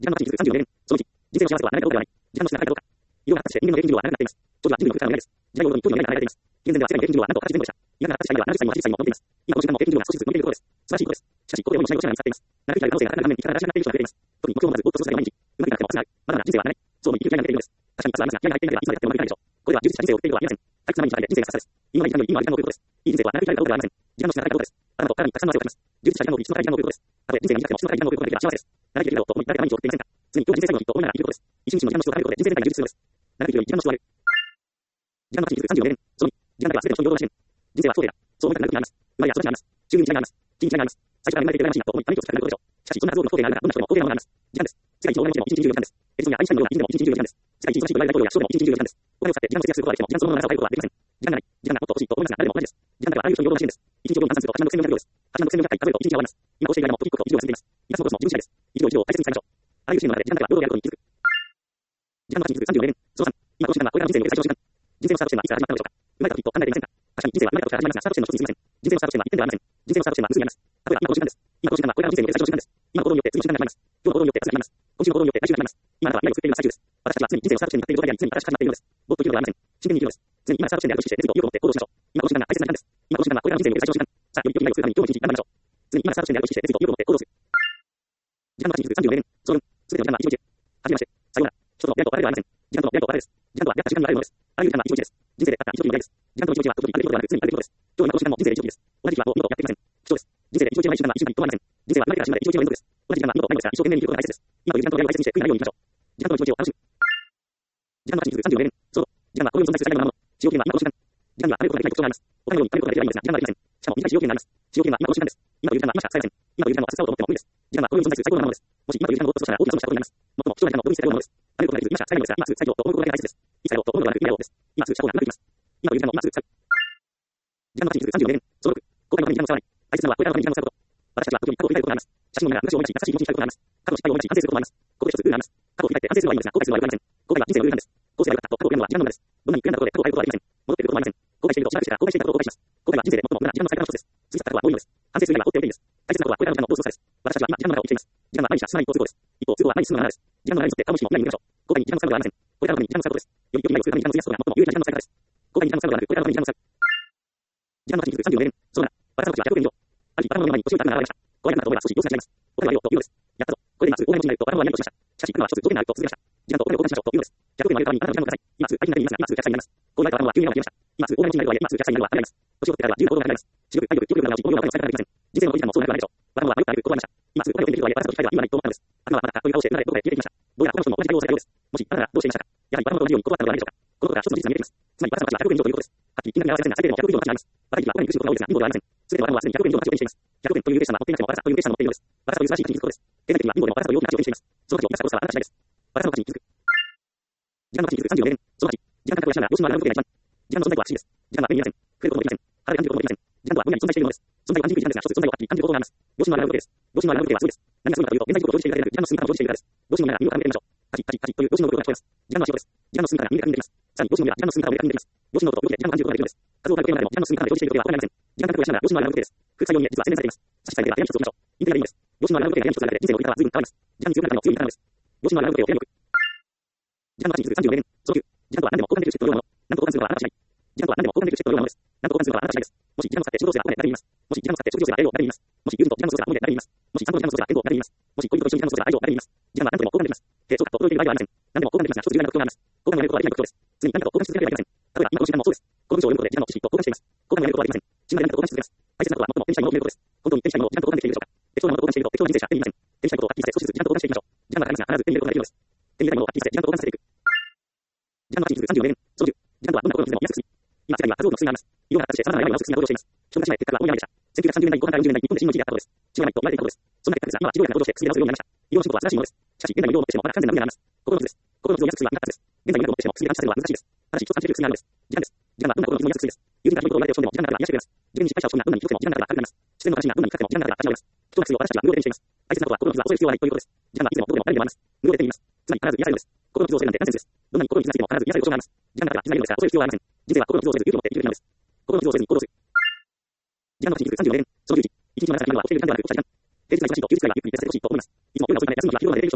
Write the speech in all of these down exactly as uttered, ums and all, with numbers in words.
時間のさんじゅうよねん、そのいち、人生の幸せは何かどうかではない。時間の質が高いかどうか。いろんな形で人間の平均寿命は長くなっています。長寿は人類の空間の未来です。時代ごとに一人の未来が考えられています。現在では世界の平均寿命はなんとはちじゅう前後でした。今からはたち歳ではななじゅっさいもはちじゅっさいも残っています。今この時間も平均寿命が少しずつ伸びているところです。素晴らしいことです。しかし、ここで多い失いを失いが見つかっています。長く生きられる可能性が高くなる面に力がしなくなっている人が増えています。特に目標を持たずぼーっと過ごすだけの毎日。うまくいかなくても焦らない。まだまだ人生は長い。そう思い生きる気合が抜けているのです。確かに明日はありますが、気合が入っていなければいつまでやってもうまくいかないでしょう。これは充実した人生を送っているとは言えません。退屈な毎日ばかりで人生がささです。今はいい時間より今は時間を送ることです。いい人生は長く生きられるかどうかではありません。時間の質が高いかどうかです。あなたと体にたくさんの汗をかきます。充実した時間を送り、質の高い時間を送ることです。たとえ人生が短くても質の高い時間を送ることができれば幸せです。長生きできるだろうと思い誰か毎日を送っていませんか。常に今日人生最後の日と思いながら生きることです。一日の時間の質を高めることで人生全体が充実するのです。長生きより時間の質を上げる。時間のさんじゅうよねん、そのに、時間だけは全ての人に平等な視点。人生は不公平だ。そう思いたくなる時があります。生まれや育ちがあります。収入に違いがあります。地域に違いがあります。最初から生まれている羨ましいなと思い、ため息をつきたくなることでしょう。しかし、そんなはず多くの不公平があるなら、どんな人でも公平なものがあります。時間です。世界一の大金持ちでも一日じゅうよじかんです。エジソンやアインシュタインのような偉人でも一日じゅうよじかんです。世界一忙しいドライブ大統領や首相でも一日じゅうよじかんです。お金を使って時間を節約することができても、時間そのものの長さを変えることはできません。時間がない。時間がもっと欲しいと思いますが、誰でも同じです。時間だけはあらゆる人に平等な視点です。一日を秒に換算するとはちまんろくせんよんひゃくびょうです。はちまんろくせんよんひゃく回数えると一日が終わります。今こうしている間も時刻と一秒が過ぎています。今そのことも自分次第です。一秒一秒を大切に使いましょう。あらゆるシーンの中で時間だけは平等であることに気づく。時間のさんじゅうよねん、そのさん、今この時間はこれからの人生における最長の時間。人生のスタート地点はいつから始まったのでしょうか。生まれた時と考えていませんか。確かに人生は生まれた時から始まりますが、スタート地点の一つに過ぎません。人生のスタート地点は一点ではありません。人生のスタート地点は無数にあります。例えば今この時間です。今この時間はこれからの人生における最長の時間です。今の行動によって次の時間が始まります。今日の行動によって明日が始まります。今週の行動によって来週が始まります。今あなたは未来を作っている最中です。私たちは常に人生のスタート地点に立っていることであり、常に新しく始まっているのです。もっと生きるのではありません。真剣に生きるのです。常に今のスタート地点であると意識して、次と意欲を持って行動しましょう。今この時間が大切な時間です。今この時間はこれからの人生における最長の時間。さあ、より良い未来を作るために今日も一日頑張りましょう。常に今のスタート地点であると意識して、次と意欲を持って行動する。時間のさんじゅうよねん、そのすべての時間は一日です。はじめまして。さようなら。人との出会いと別れではありません。時間との出会いと別れです。時間とは出会った時間に会えるものです。あらゆる時間は一日です。人生でたった一日の出会いです。時間との一日は時々あることではなく、常にあることです。今日今この時間も人生で一日です。同じ日はもう二度とやってきません。不調です。人生で一日のない瞬間は一週間に一度もありません。人生は生まれてから死ぬまで一日の連続です。同じ時間は二度とないのですが、一生懸命に生きることが大切です。今という時間との出会いを大切にして、悔いのないように生きましょう。時間との一日を楽しむ。時間のさんじゅうよねん、そう。時間はこの世に存在する最大のもの。使用期限は今この時間。時間には食べることができない特徴があります。他のように食べることができればいいのですが、時間ができません。しかも短い使用期限があります。使用期限は今この時間です。今という時間は今しか使えません。今という時間を明日使おうと思っても無理です。時間はこの世に存在する最高のものです。もし今という時間をぼーっと過ごしたら大きな損をしたことになります。最も貴重な時間を無駄にしているものです。食べることができず今しか使えないのですが、今すぐ使いようと思うことが大切です。いつ使おうと思うのではなく、今やろうです。今すぐした方が長くいきます。今という時間を今すぐ使う。時間のさんじゅうよねん、そのろく、後悔のために時間を使わない。大切なのはこれからのために時間を使うこと。私たちは時に過去を振り返ることがあります。写真の目が昔を思い出し、優しい気持ちになることがあります。過去の失敗を思い出し、反省することもあります。ここで一つルールがあります。過去を振り返って反省するのはいいのですが、後悔するのは良くありません。後悔は人生のルールなんです。こうすればよかったと過去を悔やむのは時間の無駄です。どんなに悔やんだところで過去を変えることはできません。戻ってくることもありません。後悔しているとしばらくしてから後悔していたことを後悔します。後悔は人生で最も無駄な時間の使い方の一つです。過ぎ去った過去はもういいのです。反省する以外は放っておいていいです。大切なことはこれからの時間のどう過ごすかです。私たちは今時間の中を生きています。時間は毎日が進まない一方通行です。一方通行は毎日進むのがです。時間の流れに沿って過去の日も未来に向かいましょう。後悔に時間の使うのではありません。これからのために時間の使うことです。より良い未来を作るために時間を費やすことが最も有利な時間の使い方です。後悔に時間の使うのではなく、これからのために時間を使う。時間のさんじゅうよねん、そうだ。私たちはひゃくえん以上。ある日、バラの前に年を高くなられました。怖いなと思えば少し様子が違います。お金はあるよというのです。やったぞ。これで今すぐ大金持ちになるとバラの前に落としました。しかし、今は一つ条件があると続けました。時間とお金を交換しましょうというのです。ひゃくえんをあげるためにあなたの時間をください。今すぐ大金になりますが、今すぐ弱者になります。こうなるとバラのは急に山が消えました。今すぐ大金持ちになるとはいえ、今すぐ弱者になるは離れます。年を取ってからは自由な行動が離れます。視力、体力、記憶力が直し、思いをお金を使い方ができません。人生の残り時間もそうなるからでしょう。バラのは迷った挙句断りました。今すぐお金を手に入れるとはいえ、私たちの機会は今ないと思ったのです。頭はまだかという顔をして、裏でどこかへ消えていきました。どうやら他の人も同じ対応をされたようです。もし、あなたがどうしていましたか。やはりバラのと同じように断ったのではないでしょうか。このことから一つの事実が見えてきます。つまり、私たちはひゃくえん以上ということです。はっきり金額が表せませんが、最低でもひゃくえん以上の価値があります。私たちはお金に苦しむことが多いですが、貧乏ではありません。すべてのバラのはすでにひゃくえん以上の価値を手にしています。ひゃくえんというベースは持っていなくても、私はというベースは持っているのです。私はという素晴らしい価値に気づくことです。経済的には貧乏でも私はという大きな価値を手にしています。その価値を生かしたことはあなた次第です。私の価値に気づく。時間の価値に気づくさんじゅうよねん、そのはち、時間感覚を養う様子のあることが一番。時間の存在とは不思議です。時間は目に見えません。触れることもできません。肌で感じることもできません。時間とは分野に存在しているものです。存在を感じにくい時間ですが、一つ存在をはっきり感じることがあります。良心のあることです。良心のあることです。何がすごいかというと、現在時刻を同時にしているだけでなく、時間の進み方も同時にしているからです。良心の目が身を傾けてみましょう。カチカチカチという良心の動きが聞こえます。時間の足音です。時間の進み方が耳で感じています。さらに良心の目が時間の進み方を目で感じています。良心の音と動きで時間を感じることができるのです。数を数えることでも時間の進み方で同時にしていることが分かりません。時間感覚を養う良心のある動きです。副作用に実は宣伝されています。差し支えでは部屋に一つ置きましょう。インテリアでいいのです。良心のある動きが部屋に一つあるだけで人生の振り方は随分変わります。時間に強くなるの強い味方なのです。良心のある動きを部屋に置く。時間の価値に気づくさんじゅうよねん、そのきゅう、時間とは何でも交換できるチケットのようなもの。何と交換するのはあなた次第。時間とは何でも交換できるチケットのようなものです。何と交換するのはあなた次第です。もし時間を使って仕事をすればお金になると言います。もし時間を使って食事をすれば栄養になると言います。もし友人と時間を過ごせば思い出になると言います。もし散歩と時間を過ごせば健康になると言います。もし恋人と一緒に時間を過ごせば愛情になると言います。時間は何とでも交換できます。え、そうかと驚いている場合ではありません。何でも交換できますが、一つ重要な特徴があります。交換をやめることはできない特徴です。常に何かと交換し続けなければいけません。例えば今この時間もそうです。この文章を読むことで時間の知識と交換しています。交換をやめることはできません。死ぬまで何かと交換し続けます。大切なことは最も手にしたいものを決めることです。本当に手にしたいものを時間と交換できているでしょうか。適当なものと交換していると適当な人生しか手に入りません。手にしたいことをはっきりして少しずつ時間と交換していきましょう。時間はかかりますが、必ず手に入れることができるのです。手に入れたいものをはっきりして時間と交換させていく。時間の価値に気づくさんじゅうよねん、そのじゅう、時間とはどんなことについても見やすく進み。今世界には数多くの進みがあります。いろんな形で様々な今を進みな行動をしています。人がしまえ結果が大いにありました。せんきゅうひゃくさんじゅうねんだいに後半からよんじゅうねんだいに日本で真の危機があったことです。血がないと生まれていくことです。そんな結果ですが、今は治療薬が登場して薬で治すようになりました。医療の進歩は素晴らしいものです。しかし、現代の医療をもってしてもまだ完全な無理があります。心の傷です。心の傷を癒す薬はなかったです。現在の医学をもってしても薬で完治させるのは難しいです。ただし、一つ感じる薬があるのです。時間です。時間はどんな心の傷も癒す薬です。友人からひどいことを言われて落ち込んでも時間があれば癒してくれます。自分に失敗者をしなどんなに失敗者をどんなに気をつけも時間があれば勝てます。自然の話にはどんなにかけても時間があれば立ち直ります。人の薬を私たちは無料で手にしています。大切なことは心の傷は恐れる必要はないということです。時間はいつでもどこでも誰でもあります。無料で手に入れます。つまり必ず癒されるのです。心の傷を捨てるなんてナンセンスです。どんなに心に傷がついても必ず癒されることがあります。時間があれば傷が癒えるのですが、恐れる必要はありません。人生は心の傷を捨てず勇気を持って生きるべきなのです。心の傷を捨てずに行動する。時間の価値に気づくさんじゅうよねん、そのじゅういち、一日の長さに見るのは教える時間ではなく、落ちている時間ではなく、平日が忙しいと休日がゆっくり休ませてほしいと思います。いつもこういうのを遅いまで休むのには疲労が出ている人も多いでしょう。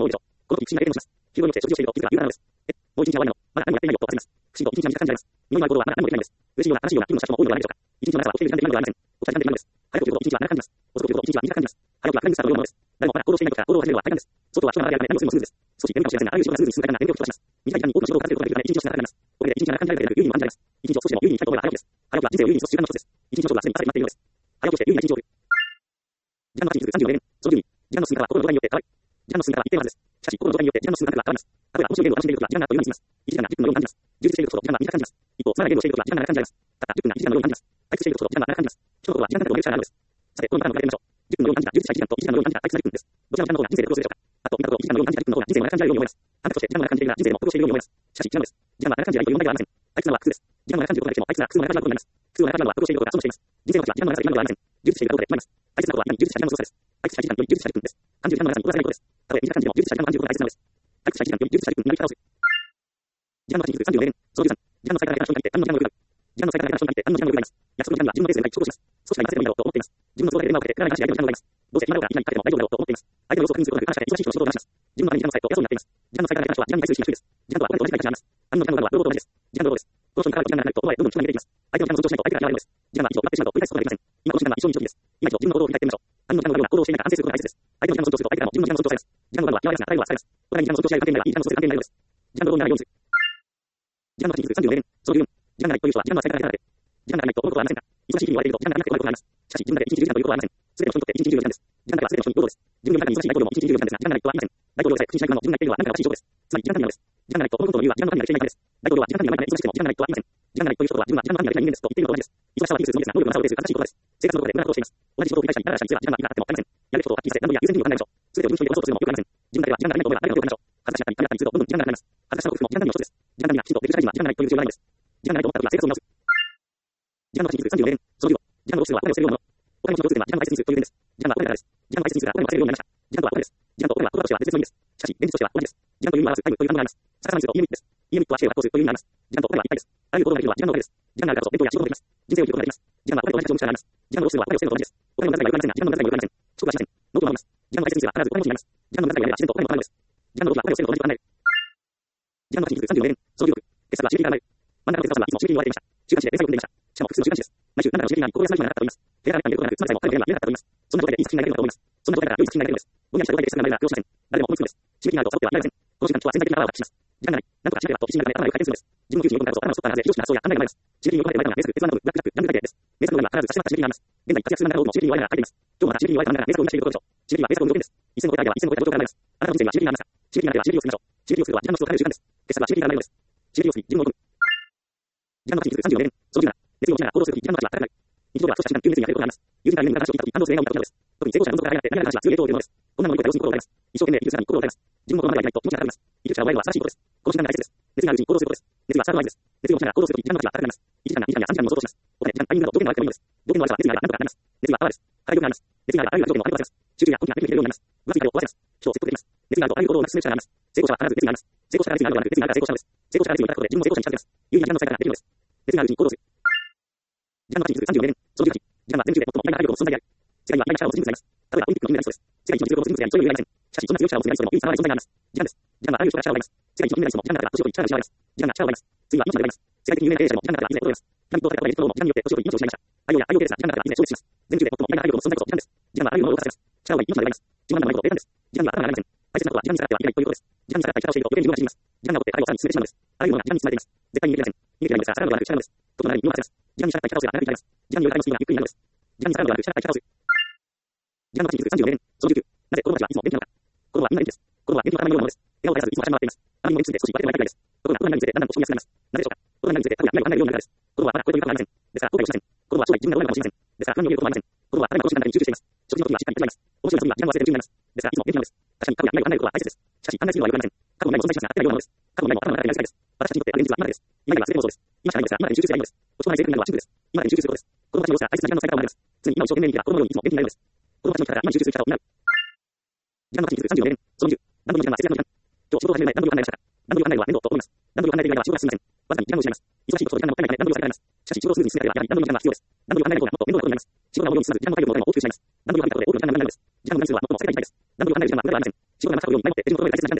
この時、不審な霊のします。休養によって食事をしていると、自ら言うからです。え、もう一日は終わるの。まだ何もやっていないよ、と焦ります。不審と一日何時間感じられます。身の回る行動はまだ何もできないのです。嬉しいような、悲しいような、気分の社長も多いのではないでしょうか。一日の長さは起きている時間で今のではありません。起きた時間で今のです。早く起きると一日は長く感じます。遅く起きると一日は短く感じます。早くは暗いニュースがどういうものです。誰もまだ行動していない時から行動を始めるのは大変です。外は人が周りが何をするのもスムーズです。少し眠いかもしれませんが、あるいは仕事がスムーズに進む大変な勉強をします。短い時間に多くの仕事を片付けることができるため、一日を少なくなります。これで一日が長く感じられるという有意義も感じられます。一日を少しでも有意義にしたいことが早起きです。早起きは人生を有意義に過ごす習慣の一つです。一日の勝負はすでに朝に待っているのです。早起きして有意義な一日を送る。時間の経ちに続くさんじゅうよねん、そのじゅうに、時間の進化は心の状態によって変わる。時間の進化は一定のはずです。しかし、心の状態によって時間の進化が変わります。例えば、面白いゲームを楽しんでいるときは時間があっという間に過ぎます。いちじかんがじゅっぷんのように感じます。充実していると時間が短く感じます。一方、つまらないゲームをしているときは時間が長く感じられます。たったじゅっぷんがいちじかんのように感じます。退屈していると時間が長く感じます。人の心は時間だと思える力があるのです。さて、このパターンを比べてみましょう。じゅっぷんのように感じた充実したいちじかんといちじかんのように感じた退屈なじゅっぷんです。どちらの時間の方が人生で苦労するでしょうか。あと、見たこといちじかんのように感じたじゅっぷんの方が人生も長く感じられるように思います。あなたとして時間が長く感じているが人生でも苦労しているように思います。しかし、違うのです。時間が長く感じないという問題ではありません。退屈なのは苦痛です。時間が長く感じることができても、退屈な苦痛を長く感じることになります。苦痛を長く感じるのは苦労していることが損しています。人生の時は時間の長さが今のではありません。充実しているかどうかで決まります。大切なことは今に充実した時間の操作です。退屈した時間より充実したじゅっぷんです。感じる時間の長さにこだわらないことです。たとえ短く感じても充実した時間を感じることが大切なのです。退屈した時間より充実したじゅっぷんになり方をする。時間の経ちに続くさんじゅうよねん、そのじゅうさん、時間の再開から瞬間にて何の時間も良くなる。時間の再開から瞬間にて何の時間も良くなります。約束の時間には自分のペースで長くします。少しが今せてもいいだろうと思っています。自分の都合だけで電話をかけて、手洗いに出して相手の時間を奪います。どうせ今だろうが今にかけても大丈夫だろうと思っています。相手の様子を確認することなく感謝して忙しい人の仕事を流します。自分のために時間の使いと偉そうになっています。時間の再開ができた人は時間に対する意識が低いです。時間とはこれと同じくらい価値があります。兄の時間の額は両方と同じです。時間の労働です。この人にから時間がなくなると、どんどん時間が減っていきます。相手の時間を尊重しないと相手が嫌われるのです。時間は以上奪ってしまうと繰り返すことができません。今この時間が一生に一時です。今一度自分の行動を振り返ってみましょう。兄の時間のような行動をしていないか反省することが大切です。相手の時間を尊重すると相手からも自分の時間を尊重されます。時間の額は際立つが最後は使えます。お互いに時間を尊重し合う関係になればいい時間の尊重する関係になるのです。時間の労働にならないようにする。時間の経ちに続くさんじゅうよねん、そのじゅうよん、時間がないという人は時間の使い方が下手なだけ。時間がないと思うことはありませんが、忙しい日々に追われていると時間がなくて困ることがあります。しかし自分だけ一日じゅうじかんということはありません。すべての人にとって一日じゅうよじかんです。時間だけはすべての人に平等です。自分より忙しい大統領も一日じゅうよじかんですが、時間がないとは言いません。大統領さえ苦心した時間を自分が言っているのは何かがおかしい状況です。つまり時間管理なのです。時間がないと思うことの理由は時間の管理ができていないからです。大統領は時間管理がうまいから忙しくても時間がないとは言いません。時間がないという人は自分は時間の管理ができない人間ですと言っているのと同じです。忙しさは技術のみですが、能力の差を呈する正しいことです。生活の中で無駄なことをしています。同じ仕事を繰り返し、だらだらした日数は時間がいくらあっても足りません。やるべきことをはっきりさせ、何度や優先順位を考えましょう。すべてを順調にこなそうとするのもよくありません。自分だけは時間がないと思えば誰かと比べましょう。恥ずかしかったり、痛みがあったりするとどんどん時間がなくなります。恥ずかしさを克服も時間管理の一つです。時間管理がきちんとできる社会人は時間がないという必要がないのです。時間がないと思った時は生活を見直す。時間の経ちに続くさんじゅうよねん、そのじゅうご、時間のロス数はお金を捨てるようなもの。お金持ちの共通点は時間の大切にするという点です。時間はお金からです。時間の大切にするがお金を忘れるようになりました。時間とはお金です。時間とお金は言葉としては別々の意味です。しかし、現実としては同じです。時間という意味は表すタイムという単語があります。逆さまにするとイエミットです。イエミットはしてはコースという意味があります。時間とお金は一体です。あらゆることができるのは時間のおかげです。時間があるからこそ勉強や仕事ができます。人生を生きることができます。時間はお金と同じ価値を持つ力があります。時間のロス数はお金を捨てるのと同じです。お金の無駄遣いは良くありませんが、時間の無駄遣いは良くありません。遅刻はしません。ノートを守ります。時間の大切にすれば必ずお金持ちになります。時間の無駄遣いは自然とお金を払うのです。時間のロスはお金を捨てるのと同じく考える。時間の経ちに続くさんじゅうよねん、そのじゅうろく、傑作は締め切りが考える。真ん中の傑作はいつも締め切りに追われていました。週刊誌で連載を読んでいました。しかも複数の週刊誌です。毎週何らかの締め切りがあり、心休まりがなかったと言います。手柄がめったに出ることなく、つまりさえも彼の手が見えなかったと言います。そんな状態でいい作品ができるのかと思います。そんな状態から良い作品ができるのです。ぼんやりした状態で傑作が生まれるなら苦労しません。誰でも思いつくのです。締め切りがあるとサボっては見られません。この時間今日は潜在的なパワーを発揮します。時間がない。なんとか締めればと必死になるため頭を回転するのです。自分のきゅうじゅうよんからこそ頭を外ったはずで、非常識な発想や考えが生まれます。締め切りに追い込まれて前がメスク、鉄腕など、ブラックジャック、ランド大抵です。メスクの裏には必ず差し迫った締め切りがあります。現在活躍する中で多くの締め切りに追われながら書いています。今日もまた締め切りに追われた漫画がメスクを今していることでしょう。締め切りはメスクを除くんです。一線を越えた相手は一線を越えた状況から生まれます。あなたの人生には締め切りがありますか。締め切りがあれば締め切りをするましょう。締め切りをするとは時間の質を変える時間です。傑作は締め切りが生まれるのです。締め切りをする自分を追い込む。時間の経ちに続くさんじゅうよねん、そのじゅうなな、熱量を持ちながら行動するとき、時間の価値は高くなる。日常では少し時間、急についてやれることがあります。友人が夢に話を聞いたとき、感動する笑顔になった時などです。特に成功者の運動から離れて何々話は強い影響を受けるのです。こんなのにこういった様子に心を打たれます。一生懸命生きる姿に心を打たれます。自分の心まではいけないと気持ちが上がります。生きる力を得るのは素晴らしいことです。この瞬間が大切です。熱があるうちに行動することです。熱がスタート合図です。熱量を持ちながら行動するとき、時間の価値は高くなります。いちじかんがにじかんやさんじかんにも相当します。お金、時間、タイミングなど条件が悪くてもいいのです。条件の悪さは熱があれば何とかなります。熱がパワーです。体力があります。熱があればあらゆる条件もあればせます。集中や呼吸ができるようになります。上付けを壊せます。人を説得できます。熱があるとあらゆる行動をなくす力があります。成功者は必ず熱があります。成功者が熱があるのではなく、熱があるから成功者なのです。成功者が熱に向かうことで自分も成功者に近づけます。有意義な時間の使い方ができるのです。熱があるうちに行動する。時間の経ちに続くさんじゅうよねん、そのじゅうはち、時間は全宇宙で最も偉大な体力を持つ存在である。世界には偉大な力を持つ人物がいます。例えばオリンピックの金メダリストです。世界一の実力を持つ人物であり、そういう余裕がありません。しかし、そんな強い力を持つメダリストでも唯一差がある存在があります。時間です。時間はあらゆる人が力を奪います。世界一の金メダリストも時間があれば年を取り力が失われます。時間が力を奪います。次は命まで奪います。世界的に有名な経営者も時間があれば以前衰えます。ピラミッドを建てたエジプト王も時間によって年を取り命を失いました。アイオやアイオテレスが時間があれば以前消滅します。全宇宙で最も偉大な体力を持つ存在こそ時間です。時間はあらゆるものを動かせます。力を奪い命まで奪います。時間がないことを霊感です。時間には頭がありません。大切なことは時間に逆らってはいけないということです。時間に逆らったり力をしていると余計に自分が死にます。時間が起こって彼をさらに進めてしまうのです。あらゆるものが時間に包まれています。絶対に逃げられません。逃げてはいけないのですが、さらなる悪く力です。ともならに身を任せます。時間に逆らったり力をすれば長く生きられます。時間による彼のスピードがゆっくりになるのです。時間にさらなる悪く力をする。時間の経ちに続くさんじゅうよねん、そのじゅうきゅう、なぜ子供たちはいつも元気なのか。子供はみんな元気です。子供は元気の塊のようなものです。笑顔を絶やさずいつも走り回っています。あまりにも元気すぎて少しバテてはいたくないです。ところが、子供になるにつれてだんだんと腰に安くなります。なぜでしょうか。子供になるにつれて多分や未来を考えるようになるからです。子供はまだこれという過去がありません。ですから後悔をしません。子供は将来自分がどうなるかもしれません。ですから不安に怯えることもありません。子供は誰もこの時間だけに集中しています。食事の時はしっかりとります。面白い遊びは時間を忘れて夢中になります。ですからいつも元気なのです。確かに過去や未来を考えることは大切です。しかし考えすぎるのは良くありません。過去の未来も存在しますが、合ってないようなものです。過去の未来も頭の中でやりたいです。私たちにとってある現実は今です。今では全て妄想です。今しかないのですが、今でに集中すればいいのです。落ち込まない性格になるのはシンプルです。今でに集中することです。子供たちの様子が大切な時間の使い方を学びます。常に今を一生懸命に生きれば子供のようにいつも元気になるのです。子供たちの力が今に集中する力を担う。時間の経ちに続くさんじゅうよねん、そのじゅう、何度の時間は節約の時間。今日仕事を始める前、何度考えましたか。何度考えるのは面倒と思います。何度考えている間は仕事が進みません。わずかに時間を失います。忙しいことと時間がもったいないため何度か避けられます。しかし仕事をスムーズに進められばやはり何度の時間が必要です。何度考えない方がもっと面倒なことになります。仕事が思うように進まず時間の体力も大きく失います。何度考えたことで多くの時間が無駄になります。時間の無駄にするは最も世界一です。何度考える時間は無駄ではありません。仕事がなくたことより前もって自分の心より大切な時間です。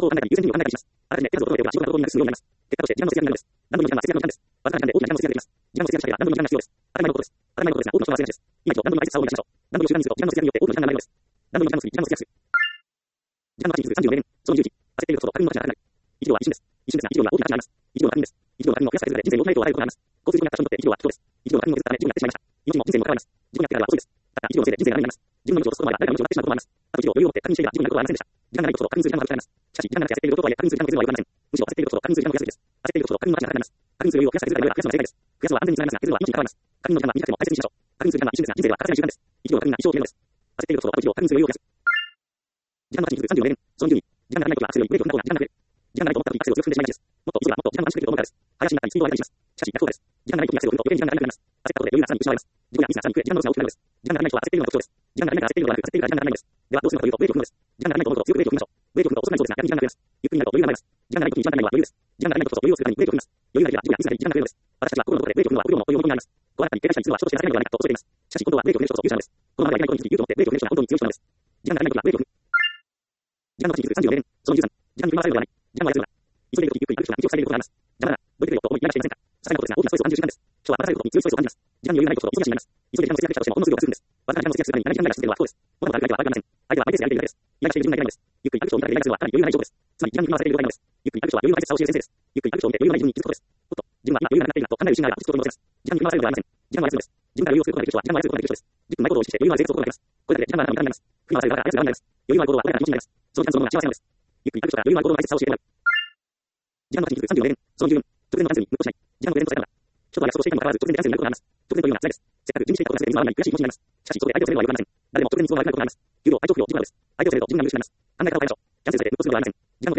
を考えたり、優先順位を考えたりします。あらかじめ手数を整えておけば仕事が行動になる数量になります。結果として、時間の節約になるんです。何分の時間は節約の時間です。わずかな時間で大きな時間を節約できます。時間を節約したければ何分の時間が必要です。当たり前のことです。当たり前のことですが、多くの人は忘れがちです。今一度何分の大切さを思い出しましょう。何分の習慣にすると時間の節約によって多くの時間が生まれるのです。何分の時間の次、時間の節約する。時間の価値に続くさんじゅうよねん、そのにじゅういち、焦っていることと確認の価値が高くなる。一秒は一瞬です。一瞬ですが、一秒には大きな価値があります。一秒の確認です。一秒の確認を増やすだけで人生に大きな影響を与えることがあります。交通事故に遭った人にとって一秒は貴重です。一秒の確認を削ったため事故になってしまいました。命も人生も関わります。事故に遭ってからは遅いです。ただ一秒のせいで人生が何になります。自分の命を落とすこともあれば誰かの命をなってしまうこともあります。あと一秒余裕を持って確認していれば事故になることはありませんでした。時間がないことと確認する時間が省かれます。しかし時間がなくて焦っていることとはいえ確認する時間の削るは良くありません。むしろ焦っていることと確認する時間の増やすべきです。焦っていることと確認の価値が高くなります。確認する余裕を増やすだけでは増やすのは正解です。増やすのは安全につながりますが削るは命に関わります。確認の時間は短くても大切にしましょう。確認する時間は一瞬ですが人生では欠かせない時間です。一秒の確認が一生を決めるのです。焦っていることとあと一秒確認する余裕を増やす。時間の価値に続くさんじゅうよねん、そのにじゅうに、時間がないときはアクセルにブレーキを踏んだ方が時間が増える。時間がないと思ったときアクセルを強く踏んでしまいがちです。もっと急げばもっと時間が短縮できると思うからです。林になったりスピードを上げたりします。しかし逆効果です。時間がないときアクセルを踏むと余計に時間が長くなります。焦ったことで余裕がさらに失われます。事故やミスがさらに増え、時間のロスが大きくなるのです。時間がない人は焦っているのが特徴です。時間がないから焦っているのではなく、焦っているから時間がないのです。ではどうするかというとブレーキを踏むのです。時間がないと思うと強くブレーキを踏みましょう。ブレーキを踏むと遅くなりそうですが逆に時間が増えます。ゆっくりになると余裕が生まれます。時間がないときに一番大事なのは余裕です。時間がないことこそ余裕を作るためにブレーキを踏みます。余裕がなければ事故やミスが出て時間が増えるのです。私たちは心のどこでブレーキを踏むのは不慮のことを思い込みがあります。こうなったり警戒したりするのは人として情けないのではないかと恐れています。しかし本当はブレーキを踏める人こそ勇者なのです。このままではいけないことについて勇気を持ってブレーキを踏める人が本当に強い人なのです。時間がないときはブレーキを踏む。時間の価値に続くさんじゅうよねん、そのにじゅうさん、時間に振り回されるのではない。時間は操るな。急いでいるときゆっくり歩く人が道を塞いでいることがあります。邪魔だな。どいてくれよと思いイライラしていませんか。些細なことですが大きなストレスを感じる時間です。人は待たされることに強いストレスを感じます。時間に余裕がないことと忙しいになります。急いで時間を節約したとしてもほんの数秒が過ぎるんです。わずかな時間を節約するために長い時間が続けるのは不幸です。物がある相手は悪くありません。相手はマイペースで歩いているだけです。イライラしている自分がいけないのです。ゆっくり歩く人を見ただけでイライラするのはかなり余裕がない証拠です。つまり時間に振り回されている状態なのです。ゆっくり歩く人は余裕の大切さを教える先生です。ゆっくり歩く人を見て余裕がない自分に気づくことです。おっと、自分は今余裕がなくなっているなと考える瞬間があれば落ち着くことに乗せます。時間に振り回されるのではありません。時間は操るのです。自分から余裕を作ることができる人は時間は操ることができる人です。じゅっぷん前行動を意識して余裕がある生活を心がけます。これだけで時間があるのになります。振り回される側が操る側になります。余裕がある行動はこれらの気持ちになります。その時間そのものが幸せなのです。ゆっくり歩く人が余裕がある行動の大切さを教えてもらう。時間の価値に続くさんじゅうよねん、そのにじゅうよん、直前の感性に無効しない。時間のプレゼントされたのだ。人とは約束をしていたにもかかわらず直前で感性になることがあります。直前というのは辛いです。せっかく準備していたことが全て水の泡になり悔しい気持ちになります。しかしそこで相手を責めるのは良くありません。誰でも直前に都合が悪くなることがあります。給料、体調不良、事故などです。相手を責めると自分が見失います。考え方を変えましょう。キャンセルされて鬱屈するのではありません。時間のプレゼントされたと思うのです。急なキャンセルのおかげで急に時間ができるという時間ができました。急に時間ができる自分の時間ができました。急に時間ができる自分の時間ができました。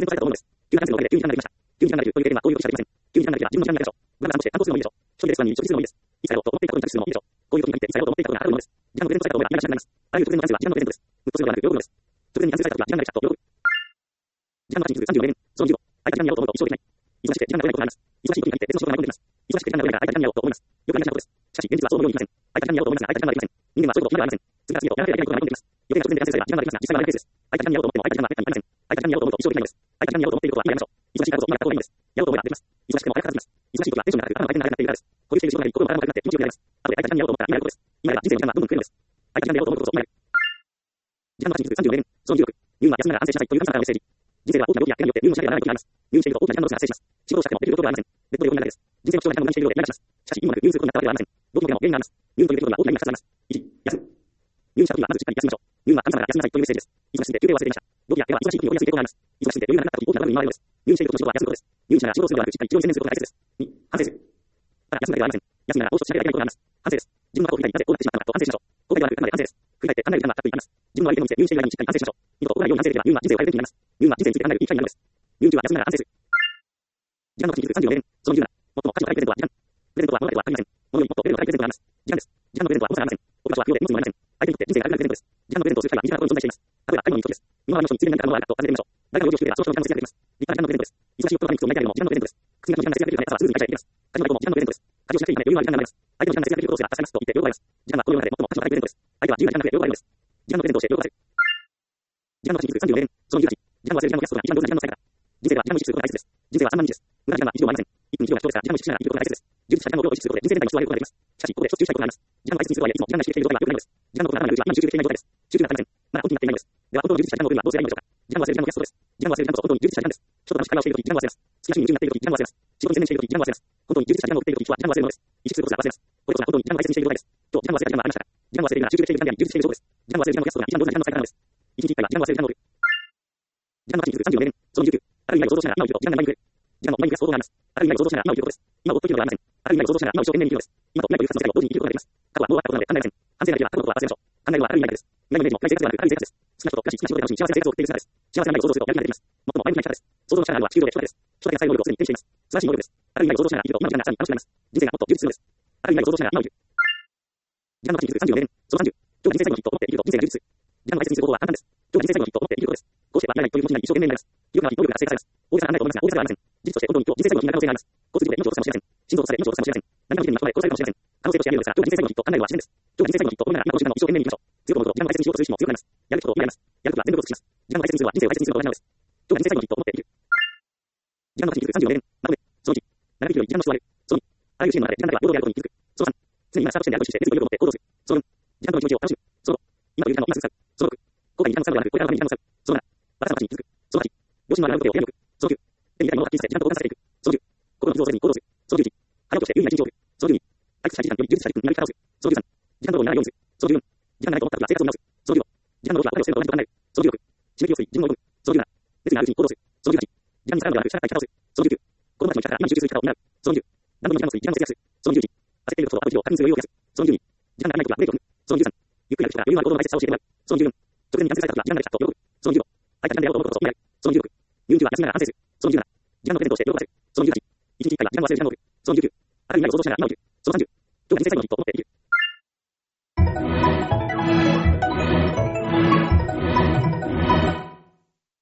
ブランブランとして担当するのもいいでしょう。ブランブランとして担当するのもいいでしょう。担当するのもいいでしょう。一切やろうと思っていたことに着地するのもいいです。いつやろうと思っていたことに着地するのもいいでしょう。こういう時に限っていつやろうと思っていたことがあるのです。時間のプレゼントされたと思えば今が時間になります。あらゆる直前の感性は時間のプレゼントです。鬱とするのではなく喜ぶのです。直前にキャンセルされた時は時間ができたと喜ぶ。時間の価値に続くさんじゅうよねん、そのにじゅうご、相手が時間にやろうと思うと一生できない。忙しくて時間が取れないことがあります。忙しい時に限って別の仕事が舞い込んできます。忙しくて時間が取れないから相手が時間にやろうと思います。よくありがちなことです。しかし現実はそう思うようにいきません。相手が時間にやろうと思いますが相手が時間ができません。人間はそういうことを決められません。次から次へとやらなければいけないことが舞い込んできます。予定が直前でキャンセルされれば時間ができますが時間が直前でキャンセルされれば時間ができません。相手が時間にやろうと思うと一生できないのです。相手が時間にやろうと思うと一生できないのです。相手が時間にやろうと思うと一生できないのです。忙しいからこそ今やった方がいいのです。やろうと思えばできます。忙しくても早く片付きます。忙しい時はテンションが上がる頭の回転が速くなっているからです。呼吸している仕事が一刻も早くなって気持ちよくなります。後で相手が時間にやろうと思ったら今やることです。今やれば人生の時間はどんどん増えるのです。相手が時間にやろうと思うことこそ今やる。時間の価値に続くさんじゅうよねん、そのにじゅうろく、入院は休みながら安静しなさいという神様からのメッセージ。人生は大きな病気や怪我によって入院をしなければならない時があります。入院していると大きな時間のロスが発生します。仕事をしたくてもできる状況ではありません。ベッドで横になるだけです。人生の貴重な時間を無駄にしているようでイライラします。しかし、いいもなく入院することになったわけではありません。どこにでも原因があります。入院という出来事には大きな意味がふたつあります。いち、休む。入院した時はまずしっかり休みましょう。入院は神様が休みなさいというメッセージです。忙しすぎて休憩を忘れていました。病気や怪我は忙しい時に起こりやすい傾向があります。忙しすぎて余裕がなくなった時大きなトラブルに見舞われるのです。入院していることの仕事は休むことです。入院しながら仕事をするのではなくしっかり治療に専念することが大切です。に、反省する。ただ休むだけではありません。休みながら報酬しなければいけないことがあります。反省です。自分の過去を振り返りなぜこうなってしまったのかと反省しましょう。後悔ではなく頭で反省です。振り返って考える時間がたっぷりあります。自分の相手の店、入院している間にしっかり反省しましょう。二度と起こらないように反省できれば入院は人生を変えるべきになります。入院は人生について考えるいい機会になるのです。入院中は休みながら反省する。時間の価値に続くさんじゅうよねん、そのにじゅうなな、最も価値の高いプレゼントは時間。プレゼントは物だけではありません。物よりもっとレベルの高いプレゼントがあります。時間です。時間のプレゼントは重さがありません。僕たちは不要で持つものはありません。相手にとって人生があるプレゼントです。時間のプレゼントをする機会は身近なことに存在しています。例えば買い物に行く時です。今までの人についで何か物があるかと尋ねてみましょう。誰が用意をしてくればその人の時間を節約できます。立派な時間のプレゼントです。忙しい夫が毎日を泣いてあげるのも時間のプレゼントです。靴磨きの時間が節約できるため朝はすぐに会社へ行けます。家事のことも時間のプレゼントです。家事をしなくていいため余裕のある時間があります。相手の時間が節約できることをすら助かりますと言って喜ばれます。時間はこの世の中で最も価値の高いプレゼントです。相手は自由な時間が増え喜ばれるのです。時間のプレゼントをして喜ばせる。時間の価値に続くさんじゅうよねん、そのにじゅうはち、時間を忘れる時間を増やすことが一番上手な時間の使い方。人生では時間を意識することが大切です。人生はさんまんにちです。無駄な時間は一秒もありません。いっぷんいちびょうが貴重ですが、時間を意識しながら生きることが大切です。充実した時間の量を意識することで人生全体の質を上げることができます。しかし、ここで一つ注意したいことがあります。時間を大切にするとはいえ、いつも時間が意識できている状態は良くないのです。時間のことが頭にあるうちは今に集中できていない状態です。集中ができません。まだ本気になっていないのです。では、本当に充実した時間の分はどうすればいいのでしょうか。時間を忘れる時間の増やすことです。時間を忘れる時間こそ本当に充実した時間です。人と楽しく会話をしているとき、時間を忘れます。好きな趣味に夢中になっているとき、時間を忘れます。仕事に専念しているとき、時間を忘れます。本当に充実した時間を送っているとき、人は時間を忘れるのです。意識することすら忘れます。これこそが本当に時間を大切にしている状態です。今日、時間を忘れた時間はありましたか。時間を忘れるなら集中できている時間であり、充実している証拠です。時間を忘れる時間を増やすことが一番上手な時間の使い方なのです。一日一回は時間を忘れる時間の多く。時間の価値に続くさんじゅうよねん、そのにじゅうきゅう、ある意味を想像しながら今を生きると時間が前に来る。時間の前に増やす方法があります。ある意味を想像しながら今を生きることです。今を追っといるのではありません。ある意味を想像しながら今を一生懸命に生きるのです。今と未来というふたつの世界を同時に生きることができます。過去はもう終わったことなので考えません。反省ができれば過去のことは忘れましょう。考えるのはある意味だけです。未来のイメージも深い生活ではなく軽い生活です。好きな人と暮らし、好きな仕事で楽しみ、幸せな生活を送っている姿です。幸せな未来を想像するとやる気が出てきます。最も前向きな生き方です。想像の力は地球上で一つだけです。一つだけが最後の能力をすでに手にしています。素晴らしい能力です。ある意味を想像しながら生きると今の時間がさらに楽しくなります。人生がもっと充実するのです。ある意味を想像しながら今を生きる。時間の価値に続くさんじゅうよねん、そのさんじゅう、今日が人生最後の日と思って生きると人生が充実する。時間の大切にする方法は簡単です。今日が人生最後の日と思って生きることです。こうしてはいらないという気持ちになり一生懸命になります。記憶が悪い能力が活性化されます。大げさな考えと思いますが大げさではありません。事実として本当に今日人生最後の日になる可能性があります。交通事故で命を落とすかもしれません。心臓を刺され命を落とすかもしれません。何かの事件に巻き込まれ殺されるかもしれません。可能性としてあり得るのですが、今日が人生最後の日と考えるのは自然です。今日が人生最後の日と思いながら今この時間を一生懸命に生きましょう。強く思うと時間を大切にしようとする意志も強くなります。やることを今やります。やることは全力を尽くします。時間を大切にするのは人生を大切にするのと同じなのです。 今日が人生最後の日と思っている。時間の経ちに気づくさんじゅうよねん。まとめ。そのいち。長引くより時間の質を上げる。そのに。あらゆる支援の中で時間内は平等であることに気づく。そのさん。常に今スタート地点であると意識して、熱意と余裕を持って行動する。そのよん。時間との気持ちを楽しむ。そのご。今という時間を今すぐ使う。そのろく。後悔に時間の使うのではなく、これからのために時間を使う。そのなな。バランスの価値に気づく。そのはち。良心のあることを選ぶ。そのきゅう。手に入れたものをはっきりさせ、時間と交換させていく。そのじゅう。心の傷をせずに行動する。そのじゅういち。早起きとして有意な一日を送る。そのじゅうに。退屈したい時間より充実した時間になり方をする。そのじゅうさん。時間泥棒にならないようにする。そのじゅうよん。時間がないと思った時は生活を見直す。そのじゅうご。時間の動きは彼を捨てることが何と考える。そのじゅうろく。締め切りを過ぎ、自分を追い込む。そのじゅうなな。熱意のあるうちに行動する。そのじゅうはち。時間に逆らうのではなく、社会生き方をする。そのじゅうきゅう。子供たちの生き方から今に集中する生き方を担う。そのじゅう。何度も時間を過ぎ、時間を節約する。そのじゅういち。焦っていることとアプリを確認する余裕を増やす。そのじゅうに。時間がないことはブレーキを踏む。そのじゅうさん。ゆっくり歩く人が余裕のある行動の大切さを教えてもらう。そのじゅうよん。直前に完成された時は時間ができたと喜ぶ。そのじゅうご。相手が時間でやろうと思うことを褒められる。そのじゅうろく。入院中は休みながら反省する。そのじゅうなな。時間のプレゼントをして喜ばせる。そのじゅうはち。一日一回は時間を忘れる時間を送る。そのじゅうきゅう。ある意味を想像しながら今を生きる。そのさんじゅう。今日が人生最後の日と思っている。